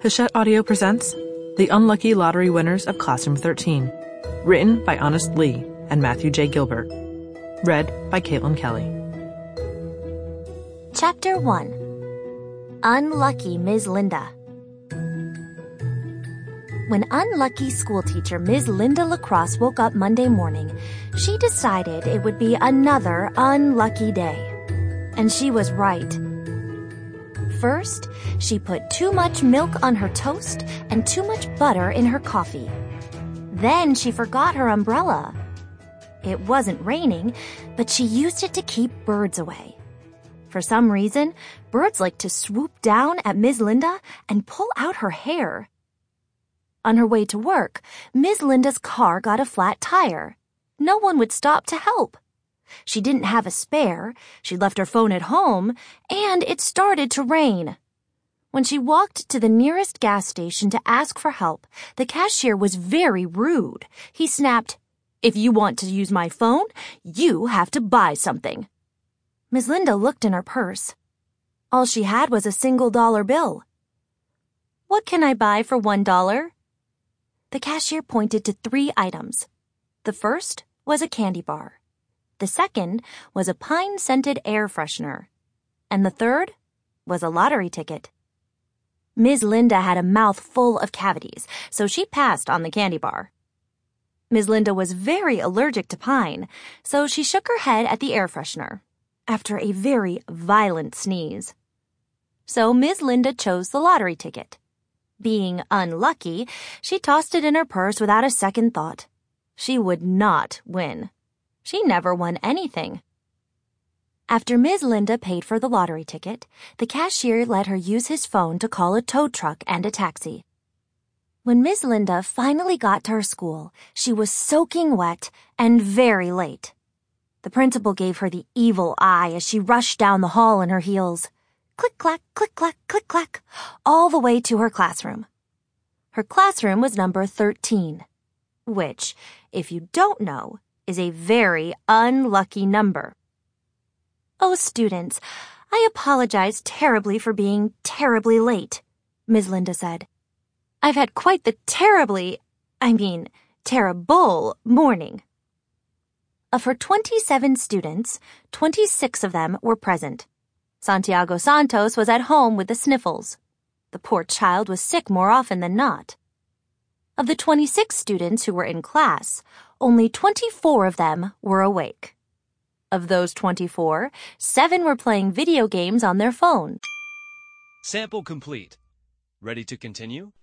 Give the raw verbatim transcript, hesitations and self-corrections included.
Hachette Audio presents The Unlucky Lottery Winners of Classroom thirteen, written by Honest Lee and Matthew J. Gilbert. Read by Caitlin Kelly. Chapter one. Unlucky Miz Linda. When unlucky schoolteacher Miz Linda Lacrosse woke up Monday morning, she decided it would be another unlucky day. And she was right. First, she put too much milk on her toast and too much butter in her coffee. Then she forgot her umbrella. It wasn't raining, but she used it to keep birds away. For some reason, birds like to swoop down at Miz Linda and pull out her hair. On her way to work, Miz Linda's car got a flat tire. No one would stop to help. She didn't have a spare, she'd left her phone at home, and it started to rain. When she walked to the nearest gas station to ask for help, the cashier was very rude. He snapped, "If you want to use my phone, you have to buy something." Miz Linda looked in her purse. All she had was a single dollar bill. "What can I buy for one dollar?" The cashier pointed to three items. The first was a candy bar. The second was a pine-scented air freshener. And the third was a lottery ticket. Miz Linda had a mouth full of cavities, so she passed on the candy bar. Miz Linda was very allergic to pine, so she shook her head at the air freshener, after a very violent sneeze. So Miz Linda chose the lottery ticket. Being unlucky, she tossed it in her purse without a second thought. She would not win. She never won anything. After Miz Linda paid for the lottery ticket, the cashier let her use his phone to call a tow truck and a taxi. When Miz Linda finally got to her school, she was soaking wet and very late. The principal gave her the evil eye as she rushed down the hall in her heels. Click-clack, click-clack, click-clack, all the way to her classroom. Her classroom was number thirteen, which, if you don't know, is a very unlucky number. "Oh, students, I apologize terribly for being terribly late," Miz Linda said. "I've had quite the terribly, I mean, terrible morning." Of her twenty-seven students, twenty-six of them were present. Santiago Santos was at home with the sniffles. The poor child was sick more often than not. Of the twenty-six students who were in class, only twenty-four of them were awake. Of those twenty-four, seven were playing video games on their phone. Sample complete. Ready to continue?